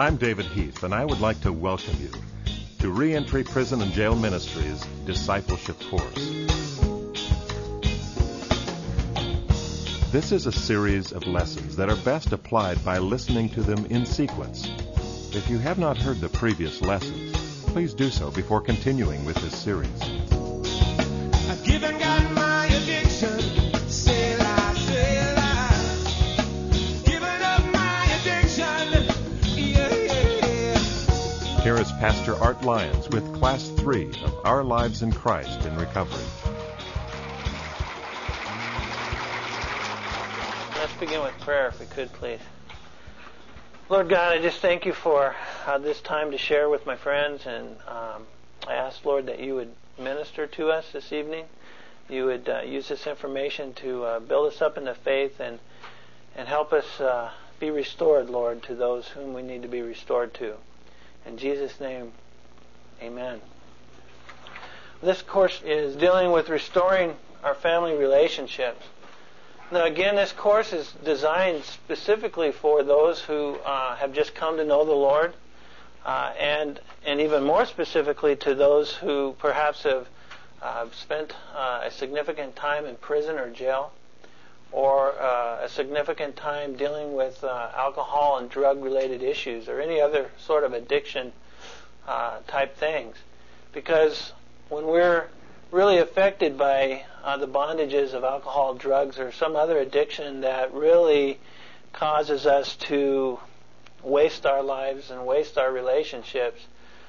I'm David Heath, and I would like to welcome you to Reentry Prison and Jail Ministries Discipleship Course. This is a series of lessons that are best applied by listening to them in sequence. If you have not heard the previous lessons, please do so before continuing with this series. I've given God my addiction. Here is Pastor Art Lyons with Class 3 of Our Lives in Christ in Recovery. Let's begin with prayer, if we could, please. Lord God, I just thank you for this time to share with my friends, and I ask, Lord, that you would minister to us this evening. You would use this information to build us up in the faith and help us be restored, Lord, to those whom we need to be restored to. In Jesus' name, amen. This course is dealing with restoring our family relationships. Now, again, this course is designed specifically for those who have just come to know the Lord, and even more specifically to those who perhaps have spent a significant time in prison or jail, or a significant time dealing with alcohol and drug-related issues, or any other sort of addiction type things. Because when we're really affected by the bondages of alcohol, drugs, or some other addiction that really causes us to waste our lives and waste our relationships,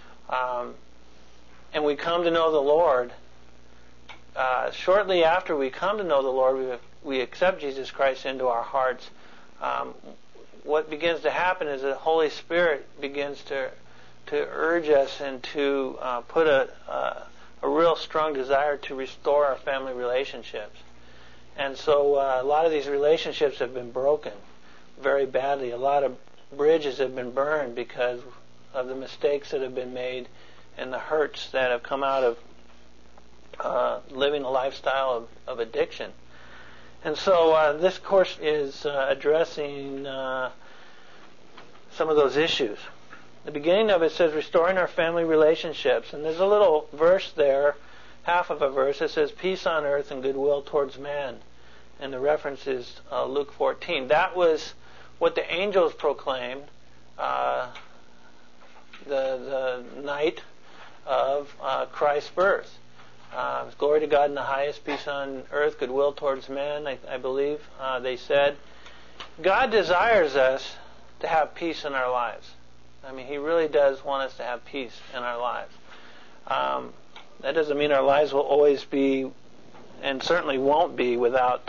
and we come to know the Lord, shortly after we come to know the Lord, we accept Jesus Christ into our hearts, what begins to happen is the Holy Spirit begins to urge us and to put a real strong desire to restore our family relationships. And so a lot of these relationships have been broken very badly. A lot of bridges have been burned because of the mistakes that have been made and the hurts that have come out of living a lifestyle of addiction. And so this course is addressing some of those issues. The beginning of it says, restoring our family relationships. And there's a little verse there, half of a verse, that says, peace on earth and goodwill towards man. And the reference is Luke 14. That was what the angels proclaimed the night of Christ's birth. Glory to God in the highest, peace on earth, goodwill towards men, I believe they said. God desires us to have peace in our lives. I mean, He really does want us to have peace in our lives. That doesn't mean our lives will always be, and certainly won't be, without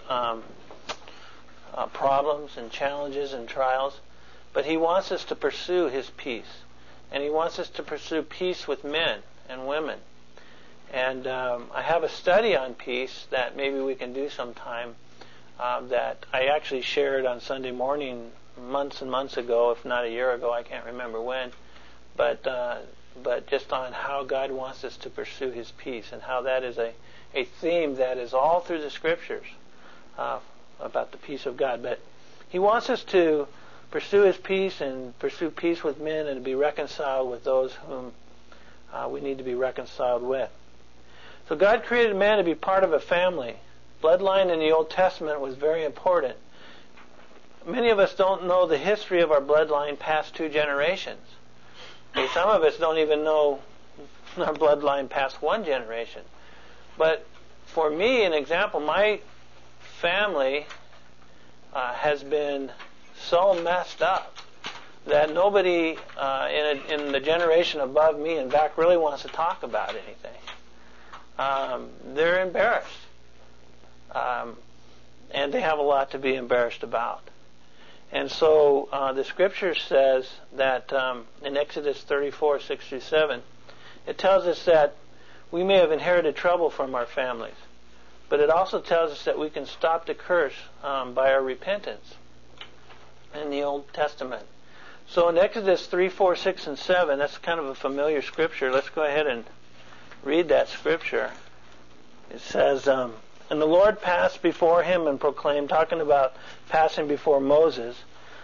problems and challenges and trials. But He wants us to pursue His peace. And He wants us to pursue peace with men and women. And I have a study on peace that maybe we can do sometime that I actually shared on Sunday morning months and months ago, if not a year ago, I can't remember when. But just on how God wants us to pursue His peace, and how that is a theme that is all through the Scriptures about the peace of God. But He wants us to pursue His peace and pursue peace with men and to be reconciled with those whom we need to be reconciled with. So God created man to be part of a family. Bloodline in the Old Testament was very important. Many of us don't know the history of our bloodline past 2 generations. Some of us don't even know our bloodline past 1 generation. But for me, an example, my family has been so messed up that nobody in the generation above me and back really wants to talk about anything. They're embarrassed. And they have a lot to be embarrassed about. And so the Scripture says that in Exodus 34, 6-7, it tells us that we may have inherited trouble from our families. But it also tells us that we can stop the curse by our repentance in the Old Testament. So in Exodus 3, 4, 6, and 7, that's kind of a familiar Scripture. Let's go ahead and read that Scripture. It says, and the Lord passed before him and proclaimed, talking about passing before Moses,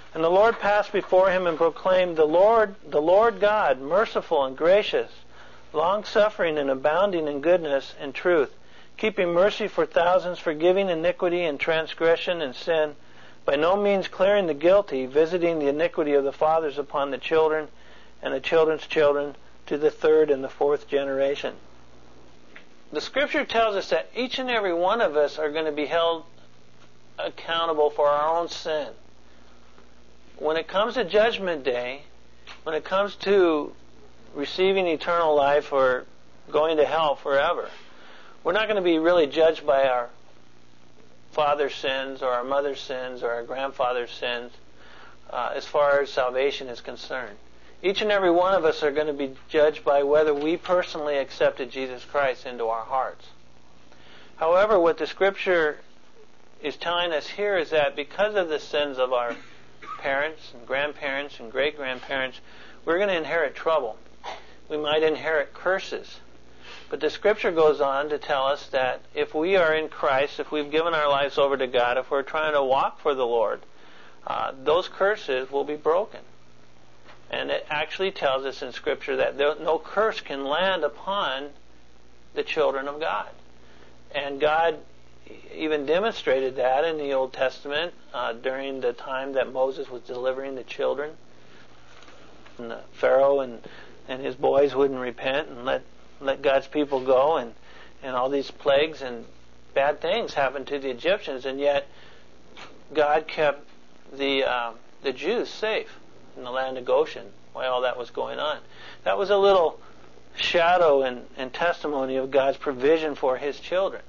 And the Lord passed before him and proclaimed, the Lord God, merciful and gracious, long-suffering and abounding in goodness and truth, keeping mercy for thousands, forgiving iniquity and transgression and sin, by no means clearing the guilty, visiting the iniquity of the fathers upon the children and the children's children to the third and the fourth generation. The Scripture tells us that each and every one of us are going to be held accountable for our own sin. When it comes to Judgment Day, when it comes to receiving eternal life or going to hell forever, we're not going to be really judged by our father's sins or our mother's sins or our grandfather's sins as far as salvation is concerned. Each and every one of us are going to be judged by whether we personally accepted Jesus Christ into our hearts. However, what the Scripture is telling us here is that because of the sins of our parents and grandparents and great-grandparents, we're going to inherit trouble. We might inherit curses. But the Scripture goes on to tell us that if we are in Christ, if we've given our lives over to God, if we're trying to walk for the Lord, those curses will be broken. And it actually tells us in Scripture that no curse can land upon the children of God. And God even demonstrated that in the Old Testament during the time that Moses was delivering the children. And Pharaoh and his boys wouldn't repent and let God's people go, and all these plagues and bad things happened to the Egyptians, and yet God kept the Jews safe in the land of Goshen while all that was going on. That was a little shadow and testimony of God's provision for His children.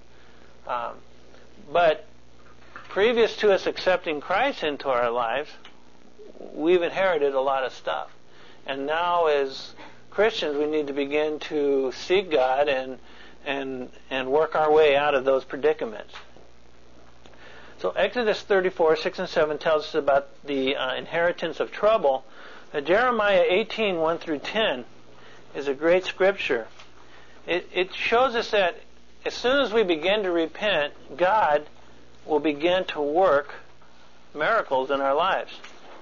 But previous to us accepting Christ into our lives, we've inherited a lot of stuff. And now as Christians, we need to begin to seek God and work our way out of those predicaments. So Exodus 34, 6 and 7 tells us about the inheritance of trouble. Jeremiah 18, 1 through 10 is a great scripture. It shows us that as soon as we begin to repent, God will begin to work miracles in our lives.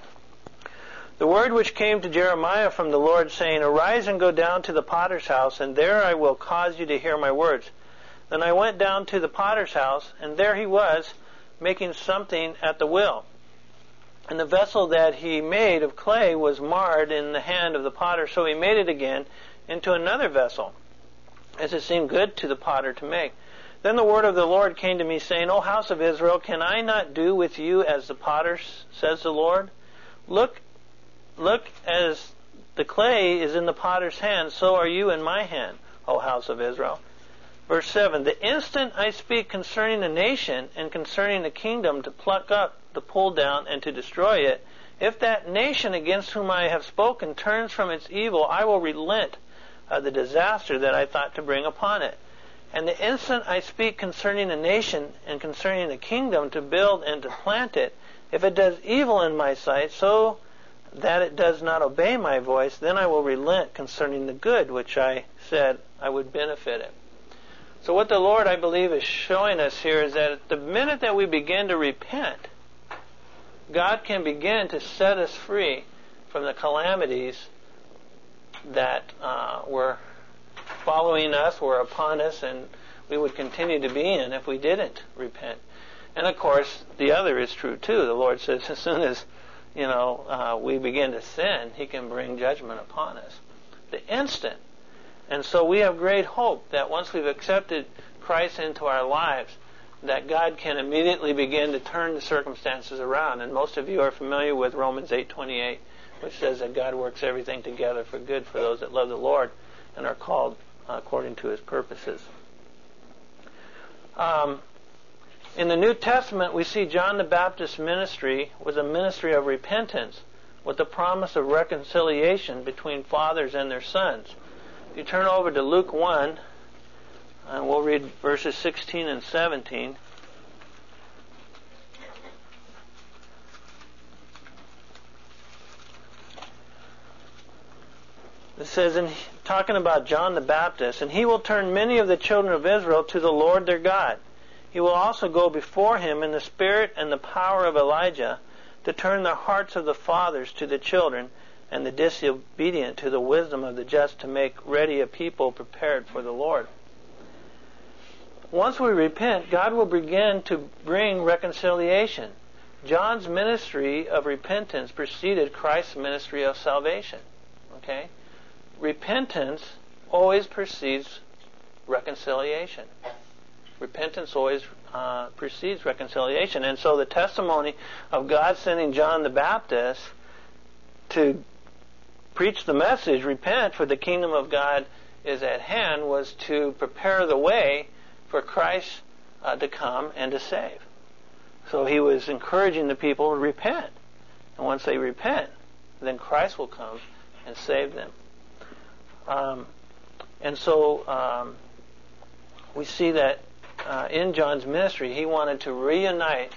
The word which came to Jeremiah from the Lord, saying, Arise and go down to the potter's house, and there I will cause you to hear my words. Then I went down to the potter's house, and there he was, making something at the wheel. And the vessel that he made of clay was marred in the hand of the potter, so he made it again into another vessel, as it seemed good to the potter to make. Then the word of the Lord came to me, saying, O house of Israel, can I not do with you as the potter, says the Lord? Look, as the clay is in the potter's hand, so are you in my hand, O house of Israel. Verse 7, The instant I speak concerning a nation and concerning a kingdom to pluck up, to pull down, and to destroy it, if that nation against whom I have spoken turns from its evil, I will relent of the disaster that I thought to bring upon it. And the instant I speak concerning a nation and concerning a kingdom to build and to plant it, if it does evil in my sight, so that it does not obey my voice, then I will relent concerning the good which I said I would benefit it. So what the Lord, I believe, is showing us here is that the minute that we begin to repent, God can begin to set us free from the calamities that were following us, were upon us, and we would continue to be in if we didn't repent. And of course, the other is true too. The Lord says as soon as we begin to sin, He can bring judgment upon us. The instant. And so we have great hope that once we've accepted Christ into our lives, that God can immediately begin to turn the circumstances around. And most of you are familiar with Romans 8:28, which says that God works everything together for good for those that love the Lord and are called according to His purposes. In the New Testament, we see John the Baptist's ministry was a ministry of repentance with the promise of reconciliation between fathers and their sons. If you turn over to Luke 1, and we'll read verses 16 and 17. It says, talking about John the Baptist, and he will turn many of the children of Israel to the Lord their God. He will also go before him in the spirit and the power of Elijah, to turn the hearts of the fathers to the children, and the disobedient to the wisdom of the just, to make ready a people prepared for the Lord. Once we repent, God will begin to bring reconciliation. John's ministry of repentance preceded Christ's ministry of salvation. Okay? Repentance always precedes reconciliation. Repentance always precedes reconciliation. And so the testimony of God sending John the Baptist to preach the message, repent, for the kingdom of God is at hand, was to prepare the way for Christ to come and to save. So he was encouraging the people to repent. And once they repent, then Christ will come and save them. And so we see that in John's ministry, he wanted to reunite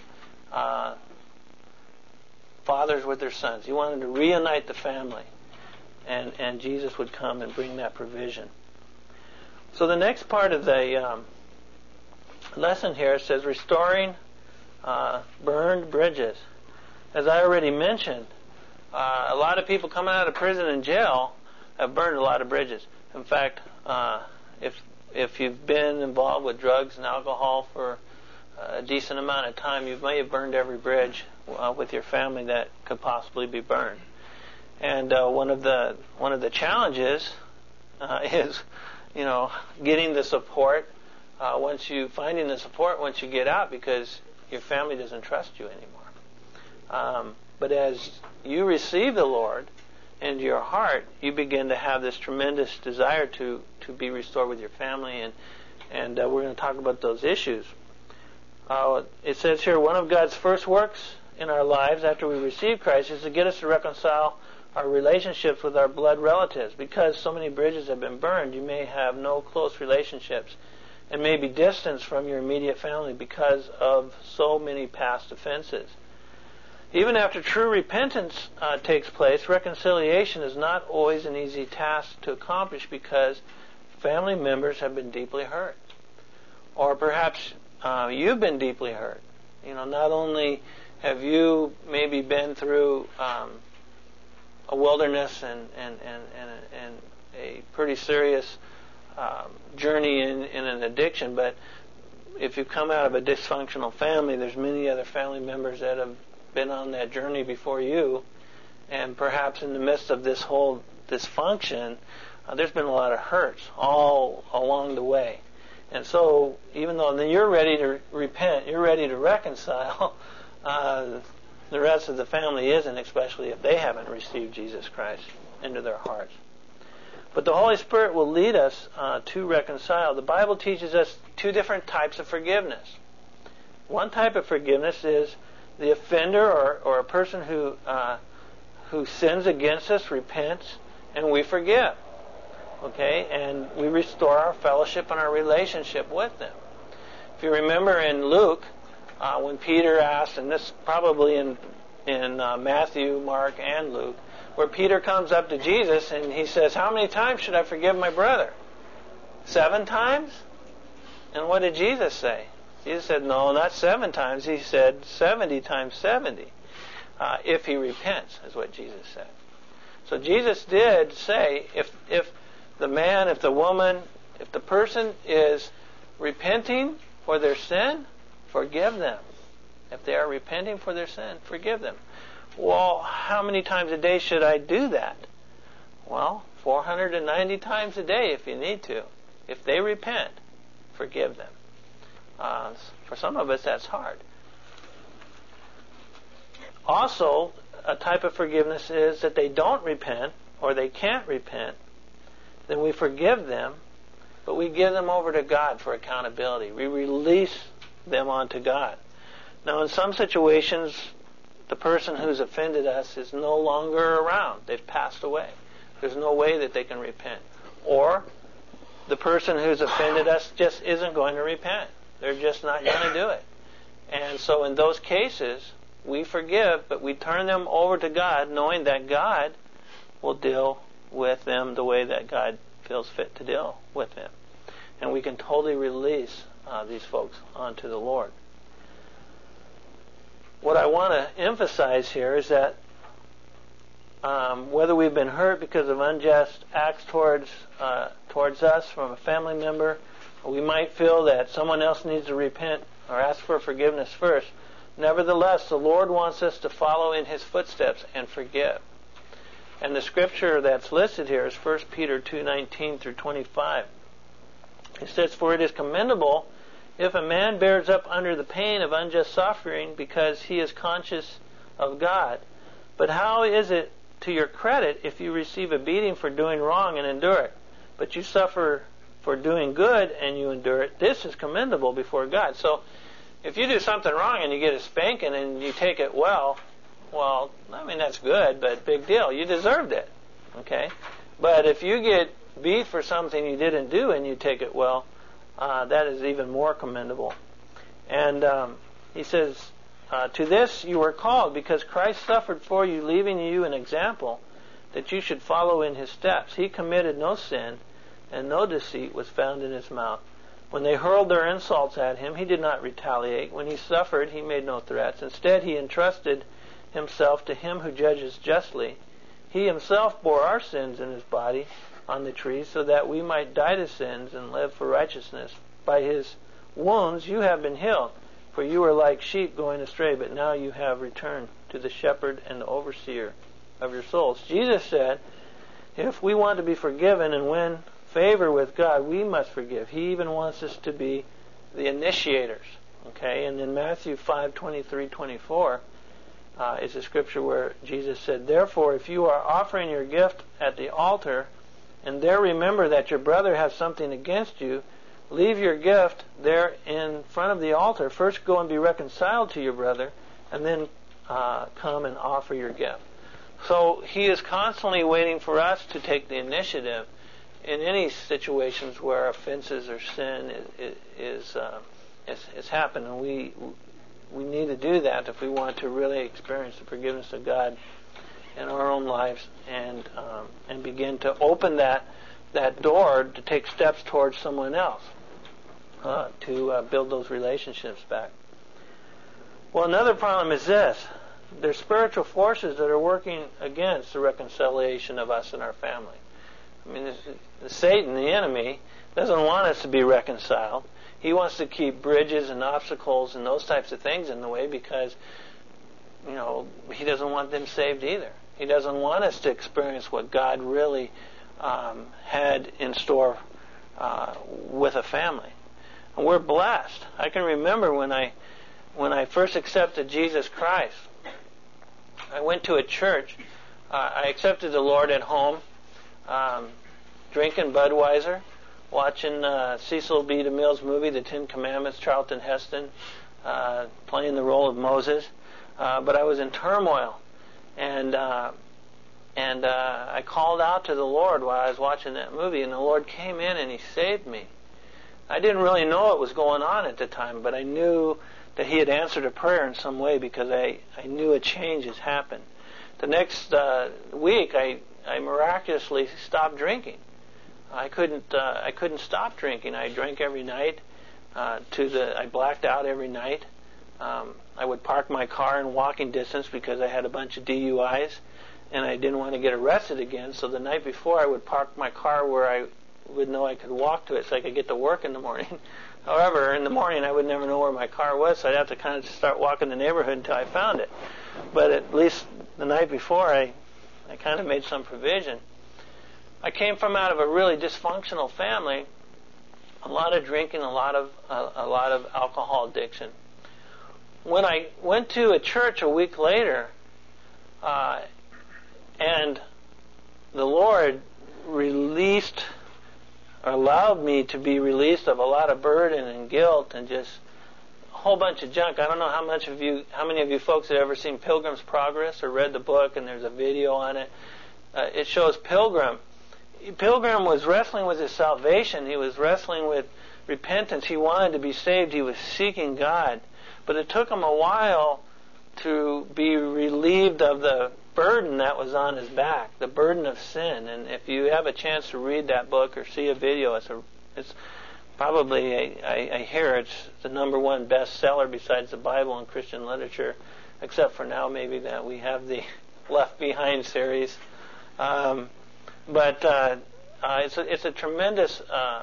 fathers with their sons. He wanted to reunite the family. And Jesus would come and bring that provision. So the next part of the lesson here says, restoring burned bridges. As I already mentioned, a lot of people coming out of prison and jail have burned a lot of bridges. In fact, if you've been involved with drugs and alcohol for a decent amount of time, you may have burned every bridge with your family that could possibly be burned. And one of the challenges is, getting the support finding the support once you get out, because your family doesn't trust you anymore. But as you receive the Lord into your heart, you begin to have this tremendous desire to be restored with your family, and we're going to talk about those issues. It says here, one of God's first works in our lives after we receive Christ is to get us to reconcile our relationships with our blood relatives. Because so many bridges have been burned, you may have no close relationships and may be distanced from your immediate family because of so many past offenses. Even after true repentance takes place, reconciliation is not always an easy task to accomplish, because family members have been deeply hurt. Or perhaps you've been deeply hurt. Not only have you maybe been through a wilderness and a pretty serious journey in an addiction, but if you come out of a dysfunctional family, there's many other family members that have been on that journey before you, and perhaps in the midst of this whole dysfunction, there's been a lot of hurts all along the way. And so even though then you're ready to repent, you're ready to reconcile, the rest of the family isn't, especially if they haven't received Jesus Christ into their hearts. But the Holy Spirit will lead us to reconcile. The Bible teaches us two different types of forgiveness. One type of forgiveness is the offender or a person who sins against us repents, and we forgive. Okay? And we restore our fellowship and our relationship with them. If you remember in Luke, when Peter asked, and this probably in Matthew, Mark, and Luke, where Peter comes up to Jesus and he says, how many times should I forgive my brother? 7 times? And what did Jesus say? Jesus said, no, not 7 times. He said 70 times 70. If he repents, is what Jesus said. So Jesus did say, if the man, if the woman, if the person is repenting for their sin, forgive them. If they are repenting for their sin, forgive them. Well, how many times a day should I do that? Well, 490 times a day if you need to. If they repent, forgive them. For some of us, that's hard. Also, a type of forgiveness is that they don't repent or they can't repent. Then we forgive them, but we give them over to God for accountability. We release them onto God. Now, in some situations, the person who's offended us is no longer around. They've passed away. There's no way that they can repent. Or the person who's offended us just isn't going to repent. They're just not going to do it. And so in those cases, we forgive, but we turn them over to God, knowing that God will deal with them the way that God feels fit to deal with them. And we can totally release these folks onto the Lord. what I want to emphasize here is that whether we've been hurt because of unjust acts towards us from a family member, or we might feel that someone else needs to repent or ask for forgiveness first, nevertheless, the Lord wants us to follow in His footsteps and forgive. And the scripture that's listed here is 1 Peter 2:19 through 25. It says, "For it is commendable if a man bears up under the pain of unjust suffering because he is conscious of God. But how is it to your credit if you receive a beating for doing wrong and endure it? But you suffer for doing good and you endure it. This is commendable before God." So if you do something wrong and you get a spanking and you take it well, I mean, that's good, but big deal. You deserved it. Okay? But if you get beat for something you didn't do and you take it well, that is even more commendable. And he says, "To this you were called, because Christ suffered for you, leaving you an example that you should follow in His steps. He committed no sin, and no deceit was found in His mouth. When they hurled their insults at Him, He did not retaliate. When He suffered, He made no threats. Instead, He entrusted Himself to Him who judges justly. He Himself bore our sins in His body on the tree, so that we might die to sins and live for righteousness. By His wounds you have been healed, for you were like sheep going astray, but now you have returned to the shepherd and the overseer of your souls." Jesus said, if we want to be forgiven and win favor with God, we must forgive. He even wants us to be the initiators. Okay, and in Matthew 5:23-24 is a scripture where Jesus said, "Therefore, if you are offering your gift at the altar, and there remember that your brother has something against you, leave your gift there in front of the altar. First go and be reconciled to your brother, and then come and offer your gift." So He is constantly waiting for us to take the initiative in any situations where offenses or sin is happened. And we need to do that if we want to really experience the forgiveness of God in our own lives and begin to open that door to take steps towards someone else to build those relationships back. Well, another problem is this. There's spiritual forces that are working against the reconciliation of us and our family. I mean, Satan, the enemy, doesn't want us to be reconciled. He wants to keep bridges and obstacles and those types of things in the way because, he doesn't want them saved either. He doesn't want us to experience what God really had in store with a family. And we're blessed. I can remember when I first accepted Jesus Christ, I went to a church. I accepted the Lord at home, drinking Budweiser, watching Cecil B. DeMille's movie, The Ten Commandments, Charlton Heston playing the role of Moses. But I was in turmoil. And I called out to the Lord while I was watching that movie, and the Lord came in and He saved me. I didn't really know what was going on at the time, but I knew that He had answered a prayer in some way because I knew a change has happened. The next week, I miraculously stopped drinking. I couldn't stop drinking. I drank every night. I blacked out every night. I would park my car in walking distance because I had a bunch of DUIs, and I didn't want to get arrested again. So the night before, I would park my car where I would know I could walk to it so I could get to work in the morning. However, in the morning, I would never know where my car was, so I'd have to kind of start walking the neighborhood until I found it. But at least the night before, I kind of made some provision. I came from out of a really dysfunctional family, a lot of drinking, a lot of alcohol addiction. When I went to a church a week later, and the Lord allowed me to be released of a lot of burden and guilt and just a whole bunch of junk. I don't know how many of you folks have ever seen Pilgrim's Progress or read the book, and there's a video on it. It shows Pilgrim. Pilgrim was wrestling with his salvation. He was wrestling with repentance. He wanted to be saved. He was seeking God. But it took him a while to be relieved of the burden that was on his back, the burden of sin. And if you have a chance to read that book or see a video, it's probably, I hear it's the number one bestseller besides the Bible and Christian literature except for now maybe that we have the Left Behind series. But it's a tremendous,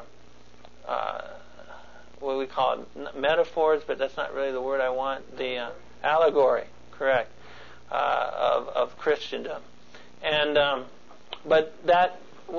what we call it, metaphors, but that's not really the word I want. The allegory, correct, of Christendom. And but that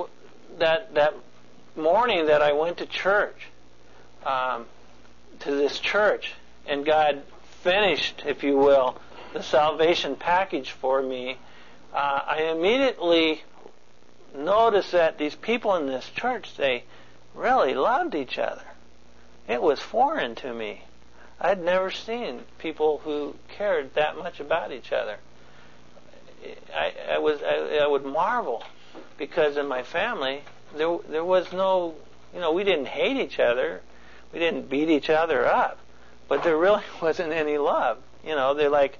morning that I went to church, to this church, and God finished, if you will, the salvation package for me, I immediately noticed that these people in this church, they really loved each other. It was foreign to me. I'd never seen people who cared that much about each other. I would marvel, because in my family there was no, we didn't hate each other, we didn't beat each other up, but there really wasn't any love. They're like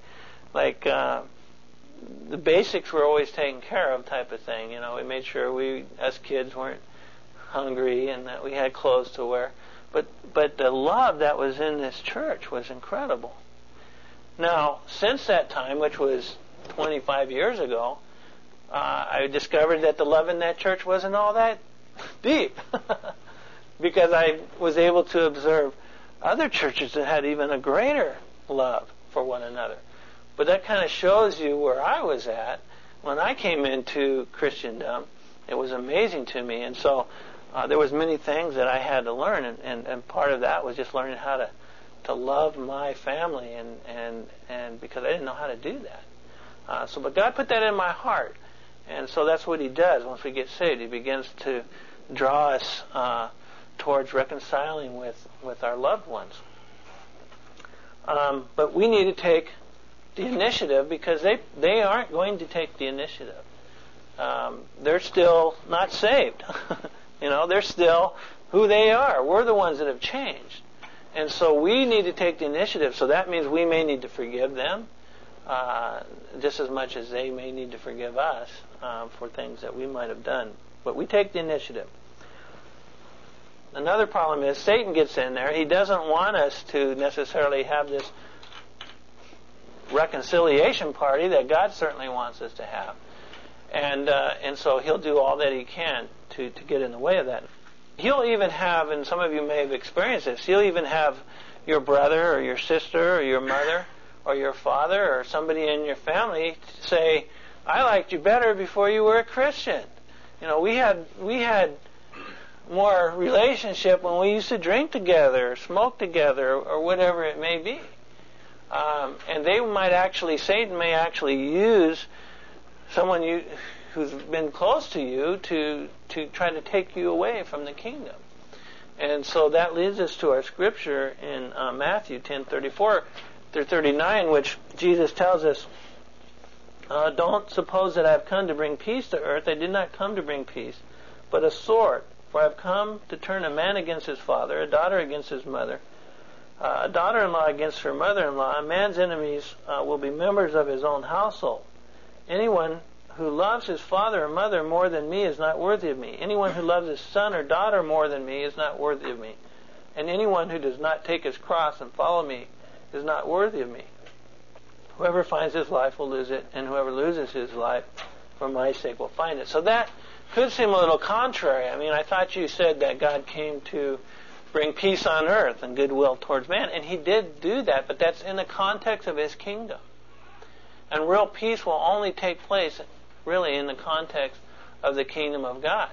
the basics were always taken care of, type of thing. We made sure we, as kids, weren't hungry and that we had clothes to wear. But the love that was in this church was incredible. Now, since that time, which was 25 years ago, I discovered that the love in that church wasn't all that deep, because I was able to observe other churches that had even a greater love for one another. But that kind of shows you where I was at when I came into Christendom. It was amazing to me, and so there was many things that I had to learn, and part of that was just learning how to love my family, and because I didn't know how to do that. But God put that in my heart, and so that's what He does once we get saved. He begins to draw us towards reconciling with our loved ones. But we need to take the initiative, because they aren't going to take the initiative. They're still not saved. They're still who they are. We're the ones that have changed. And so we need to take the initiative. So that means we may need to forgive them just as much as they may need to forgive us for things that we might have done. But we take the initiative. Another problem is Satan gets in there. He doesn't want us to necessarily have this reconciliation party that God certainly wants us to have. And so he'll do all that he can to get in the way of that. He'll even have, and some of you may have experienced this, he'll even have your brother or your sister or your mother or your father or somebody in your family say, I liked you better before you were a Christian. We had more relationship when we used to drink together or smoke together or whatever it may be. And Satan may actually use someone who's been close to you to try to take you away from the kingdom. And so that leads us to our scripture in Matthew 10:34 through 39, which Jesus tells us, don't suppose that I have come to bring peace to earth. I did not come to bring peace, but a sword. For I have come to turn a man against his father, a daughter against his mother, a daughter-in-law against her mother-in-law. A man's enemies will be members of his own household. Anyone who loves his father or mother more than me is not worthy of me. Anyone who loves his son or daughter more than me is not worthy of me. And anyone who does not take his cross and follow me is not worthy of me. Whoever finds his life will lose it, and whoever loses his life for my sake will find it. So that could seem a little contrary. I thought you said that God came to bring peace on earth and goodwill towards man. And He did do that, but that's in the context of His kingdom. And real peace will only take place really in the context of the kingdom of God.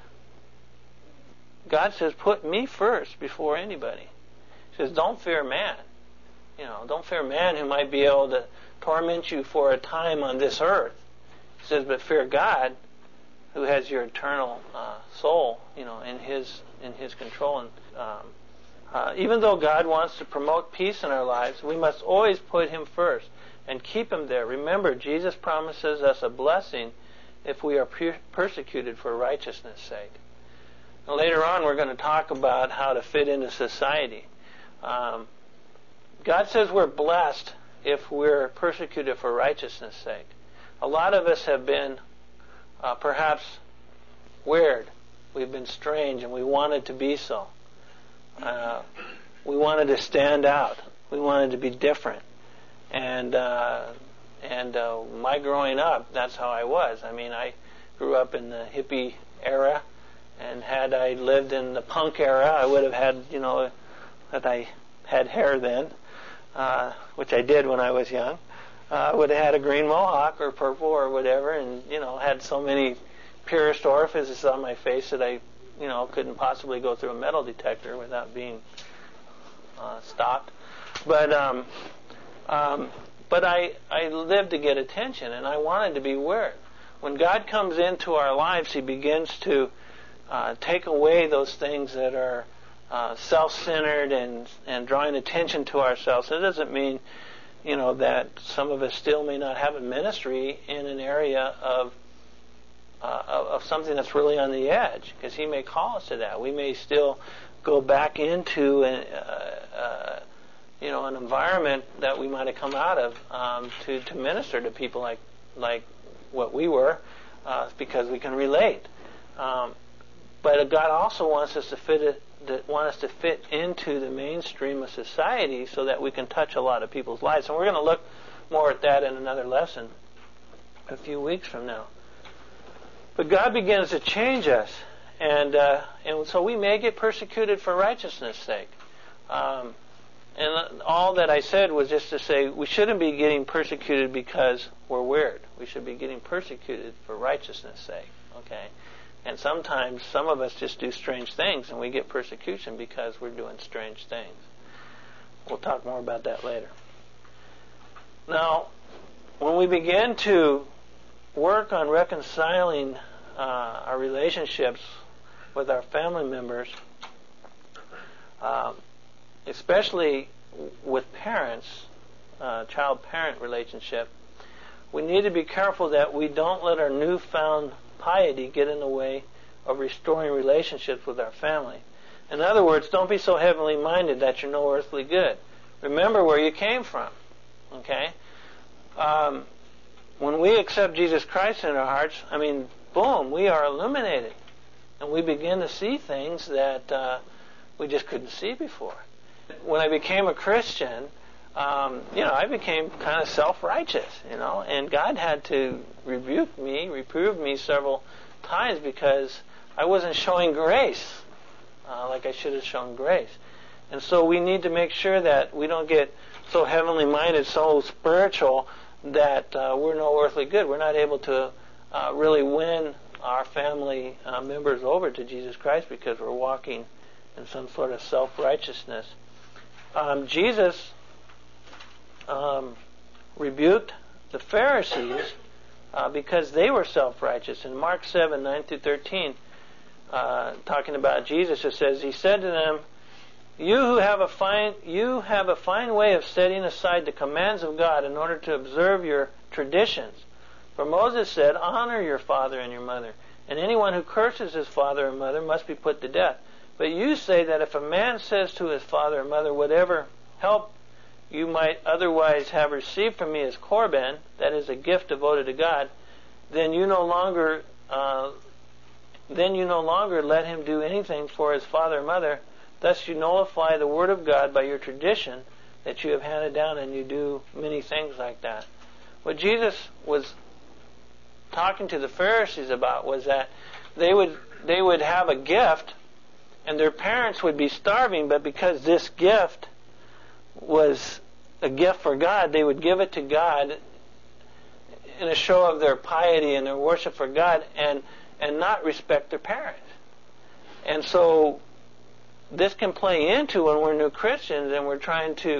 God says, put me first before anybody. He says, don't fear man. Don't fear man who might be able to torment you for a time on this earth. He says, but fear God, who has your eternal soul, in His control. And even though God wants to promote peace in our lives, we must always put Him first and keep Him there. Remember, Jesus promises us a blessing if we are persecuted for righteousness' sake. Now, later on, we're going to talk about how to fit into society. God says we're blessed if we're persecuted for righteousness' sake. A lot of us have been perhaps weird. We've been strange, and we wanted to be so. We wanted to stand out. We wanted to be different. And my growing up, that's how I was. I mean, I grew up in the hippie era, and had I lived in the punk era, I would have had, that I had hair then, which I did when I was young. I would have had a green mohawk or purple or whatever, and, had so many pierced orifices on my face that I, couldn't possibly go through a metal detector without being stopped. But I lived to get attention, and I wanted to be weird. When God comes into our lives, He begins to take away those things that are self-centered and drawing attention to ourselves. It doesn't mean, that some of us still may not have a ministry in an area of something that's really on the edge, because He may call us to that. We may still go back into an environment that we might have come out of to minister to people like what we were, because we can relate. But God also wants us to fit into the mainstream of society so that we can touch a lot of people's lives. And we're going to look more at that in another lesson a few weeks from now. But God begins to change us, and so we may get persecuted for righteousness' sake. And all that I said was just to say we shouldn't be getting persecuted because we're weird. We should be getting persecuted for righteousness' sake. Okay? And sometimes some of us just do strange things, and we get persecution because we're doing strange things. We'll talk more about that later. Now, when we begin to work on reconciling our relationships with our family members, especially with parents, child-parent relationship, we need to be careful that we don't let our newfound piety get in the way of restoring relationships with our family. In other words, don't be so heavenly minded that you're no earthly good. Remember where you came from. Okay? When we accept Jesus Christ in our hearts, boom, we are illuminated. And we begin to see things that we just couldn't see before. When I became a Christian, I became kind of self-righteous, and God had to reprove me several times because I wasn't showing grace like I should have shown grace. And so we need to make sure that we don't get so heavenly minded, so spiritual, that we're no earthly good. We're not able to really win our family members over to Jesus Christ because we're walking in some sort of self-righteousness. Jesus rebuked the Pharisees because they were self-righteous. In Mark 7, 9 through 13, talking about Jesus, it says, He said to them, You have a fine way of setting aside the commands of God in order to observe your traditions. For Moses said, Honor your father and your mother, and anyone who curses his father or mother must be put to death. But you say that if a man says to his father or mother, Whatever help you might otherwise have received from me as Korban, that is a gift devoted to God, then you no longer let him do anything for his father or mother. Thus you nullify the word of God by your tradition that you have handed down, and you do many things like that. What Jesus was talking to the Pharisees about was that they would have a gift, and their parents would be starving, but because this gift was a gift for God, they would give it to God in a show of their piety and their worship for God, and not respect their parents. And so this can play into when we're new Christians and we're trying to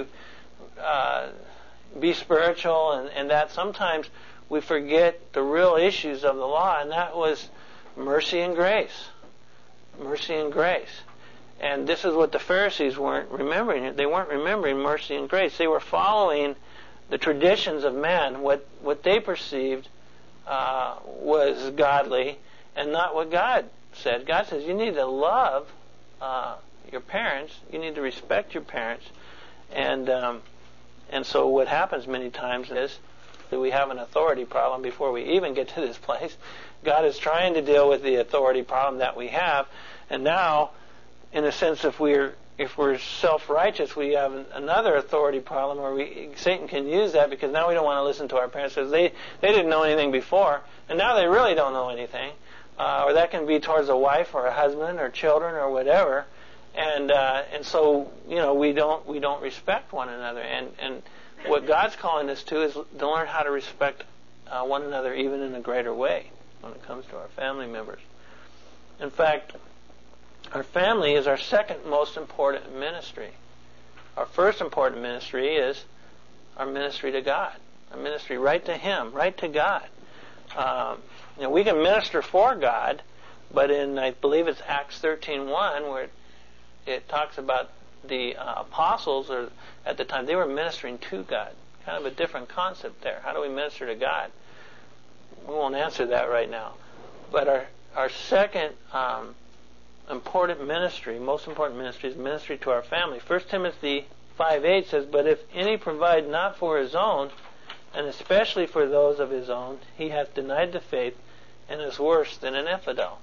be spiritual, and that sometimes we forget the real issues of the law, and that was mercy and grace. Mercy and grace. And this is what the Pharisees weren't remembering. They weren't remembering mercy and grace. They were following the traditions of man, what they perceived was godly, and not what God said. God says you need to love your parents. You need to respect your parents. And so what happens many times is that we have an authority problem before we even get to this place. God is trying to deal with the authority problem that we have. And now, in a sense, if we're we're self-righteous, we have another authority problem where Satan can use that, because now we don't want to listen to our parents because they didn't know anything before, and now they really don't know anything. Or that can be towards a wife or a husband or children or whatever, and so we don't respect one another. And what God's calling us to is to learn how to respect one another even in a greater way when it comes to our family members. In fact, our family is our second most important ministry. Our first important ministry is our ministry to God, our ministry right to Him, right to God. We can minister for God, but I believe it's Acts 13:1, where it talks about the apostles, or at the time they were ministering to God. Kind of a different concept there. How do we minister to God? We won't answer that right now. But our second important ministry, most important ministry, is ministry to our family. 1 Timothy 5:8 says, "But if any provide not for his own, and especially for those of his own, he hath denied the faith, and is worse than an infidel."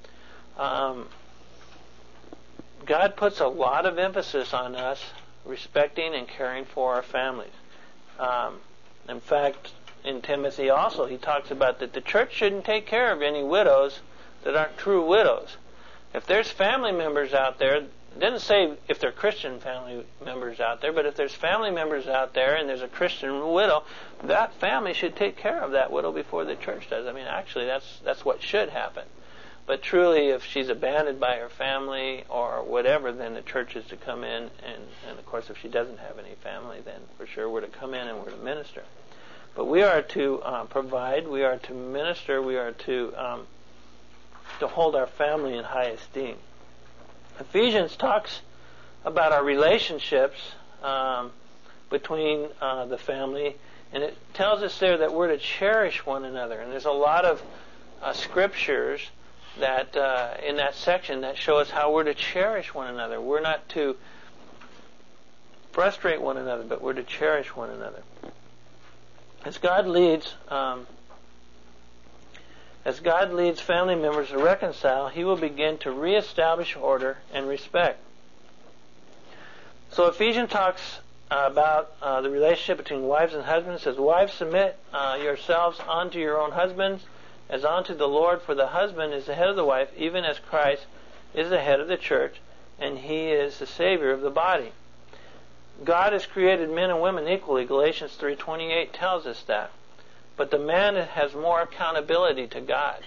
God puts a lot of emphasis on us respecting and caring for our families. In fact, in Timothy also, he talks about that the church shouldn't take care of any widows that aren't true widows. If there's family members out there, it doesn't say if they're Christian family members out there, but if there's family members out there and there's a Christian widow, that family should take care of that widow before the church does. I mean, actually, that's what should happen. But truly, if she's abandoned by her family or whatever, then the church is to come in, and of course, if she doesn't have any family, then for sure we're to come in and we're to minister. But we are to provide, we are to minister, we are to hold our family in high esteem. Ephesians talks about our relationships between the family, and it tells us there that we're to cherish one another. And there's a lot of scriptures that in that section that show us how we're to cherish one another. We're not to frustrate one another, but we're to cherish one another. As God leads family members to reconcile, He will begin to reestablish order and respect. So Ephesians talks about the relationship between wives and husbands. It says, "Wives, submit yourselves unto your own husbands, as unto the Lord, for the husband is the head of the wife, even as Christ is the head of the church, and He is the Savior of the body." God has created men and women equally. Galatians 3:28 tells us that. But the man has more accountability to God.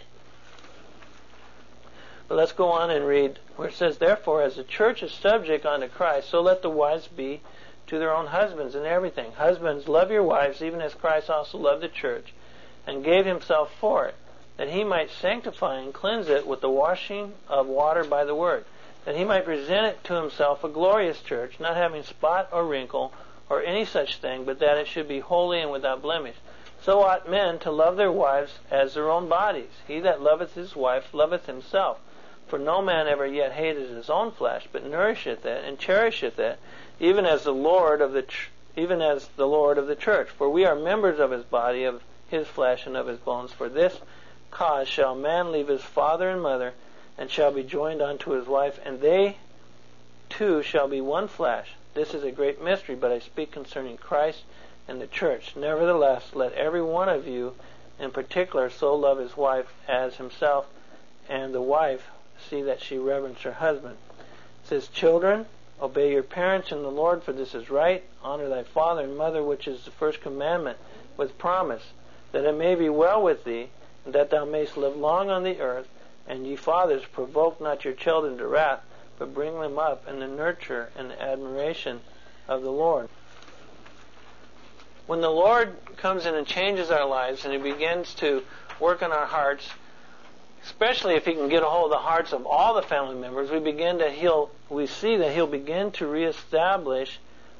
But let's go on and read where it says, "Therefore, as the church is subject unto Christ, so let the wives be to their own husbands in everything. Husbands, love your wives, even as Christ also loved the church, and gave Himself for it, that He might sanctify and cleanse it with the washing of water by the word, that He might present it to Himself a glorious church, not having spot or wrinkle or any such thing, but that it should be holy and without blemish. So ought men to love their wives as their own bodies. He that loveth his wife loveth himself. For no man ever yet hated his own flesh, but nourisheth it and cherisheth it, even as the Lord of the church. For we are members of His body, of His flesh, and of His bones. For this cause shall man leave his father and mother, and shall be joined unto his wife, and they two shall be one flesh. This is a great mystery, but I speak concerning Christ and the church. Nevertheless, let every one of you in particular so love his wife as himself, and the wife see that she reverence her husband." It says, "Children, obey your parents in the Lord, for this is right. Honor thy father and mother, which is the first commandment, with promise, that it may be well with thee, and that thou mayst live long on the earth. And ye fathers, provoke not your children to wrath, but bring them up in the nurture and the admiration of the Lord." When the Lord comes in and changes our lives, and He begins to work on our hearts, especially if He can get a hold of the hearts of all the family members, we see that He'll begin to reestablish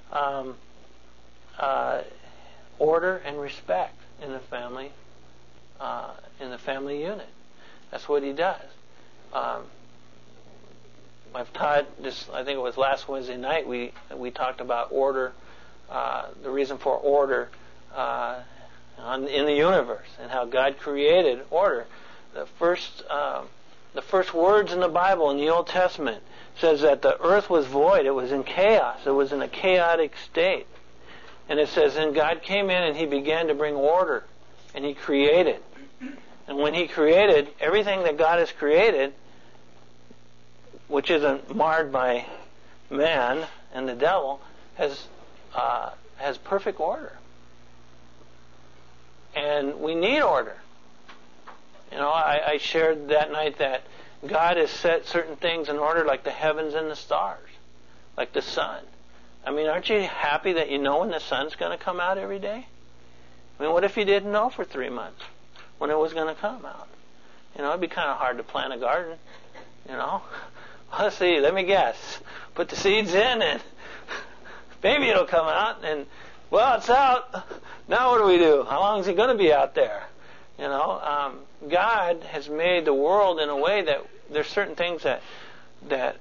order and respect in the family unit. That's what He does. I've taught this. I think it was last Wednesday night. We talked about order, the reason for order in the universe, and how God created order. The first the first words in the Bible in the Old Testament says that the earth was void. It was in chaos. It was in a chaotic state. And it says, and God came in and He began to bring order. And He created. And when He created, everything that God has created, which isn't marred by man and the devil, has perfect order. And we need order. You know, I shared that night that God has set certain things in order, like the heavens and the stars, like the sun. I mean, aren't you happy that you know when the sun's going to come out every day? I mean, what if you didn't know for 3 months when it was going to come out? You know, it'd be kind of hard to plant a garden, you know. Let's see, let me guess. Put the seeds in and maybe it'll come out, and, well, it's out. Now what do we do? How long is it going to be out there? You know, God has made the world in a way that there's certain things that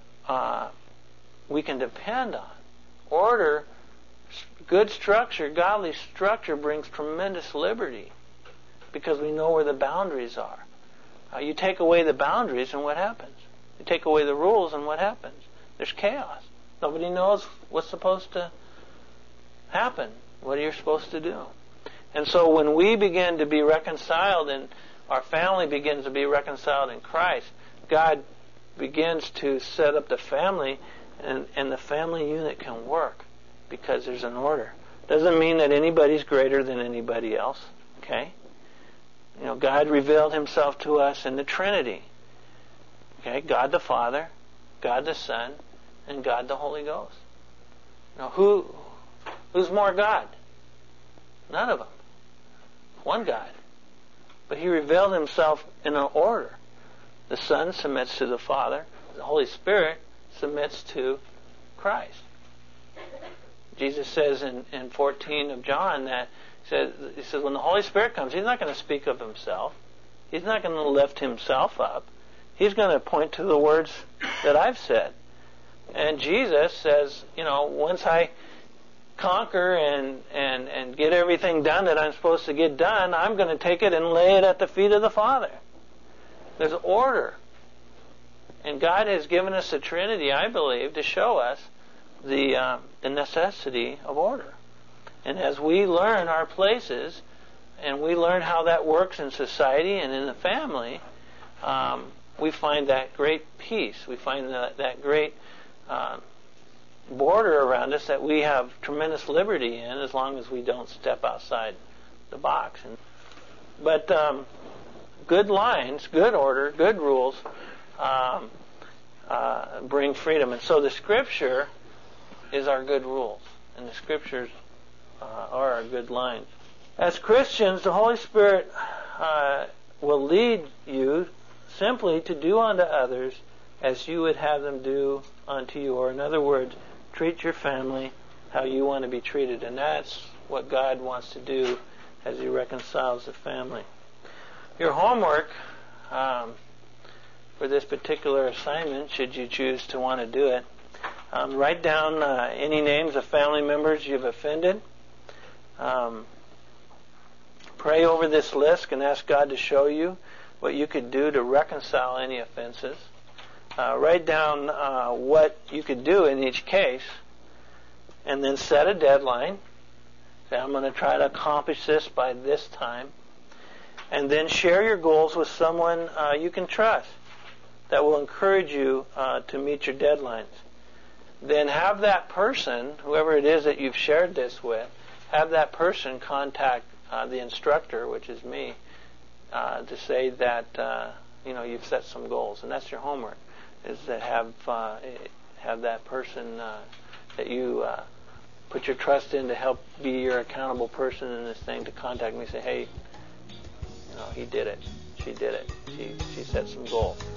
we can depend on. Order, good structure, godly structure brings tremendous liberty because we know where the boundaries are. You take away the boundaries and what happens? You take away the rules and what happens? There's chaos. Nobody knows what's supposed to happen, what you're supposed to do. And so when we begin to be reconciled and our family begins to be reconciled in Christ, God begins to set up the family, and the family unit can work because there's an order. Doesn't mean that anybody's greater than anybody else, okay? You know, God revealed Himself to us in the Trinity. Okay, God the Father, God the Son, and God the Holy Ghost. Now, who's more God? None of them. One God. But He revealed Himself in an order. The Son submits to the Father. The Holy Spirit submits to Christ. Jesus says in 14 of John that He says when the Holy Spirit comes, He's not going to speak of Himself. He's not going to lift Himself up. He's going to point to the words that I've said. And Jesus says, you know, once I conquer and get everything done that I'm supposed to get done, I'm going to take it and lay it at the feet of the Father. There's order. And God has given us the Trinity, I believe, to show us the necessity of order. And as we learn our places and we learn how that works in society and in the family, we find that great peace. We find that great border around us that we have tremendous liberty in as long as we don't step outside the box. But good lines, good order, good rules bring freedom. And so the Scripture is our good rules, and the Scriptures are our good lines. As Christians, the Holy Spirit will lead you simply to do unto others as you would have them do unto you. Or in other words, treat your family how you want to be treated. And that's what God wants to do as He reconciles the family. Your homework for this particular assignment, should you choose to want to do it, write down any names of family members you've offended. Pray over this list and ask God to show you what you could do to reconcile any offenses. Write down what you could do in each case, and then set a deadline. Say, I'm going to try to accomplish this by this time. And then share your goals with someone you can trust that will encourage you to meet your deadlines. Then have that person, whoever it is that you've shared this with, have that person contact the instructor, which is me, to say that you've set some goals, and that's your homework. Is to have that person that you put your trust in to help be your accountable person in this thing to contact me and say, hey, he did it, she did it, she set some goals.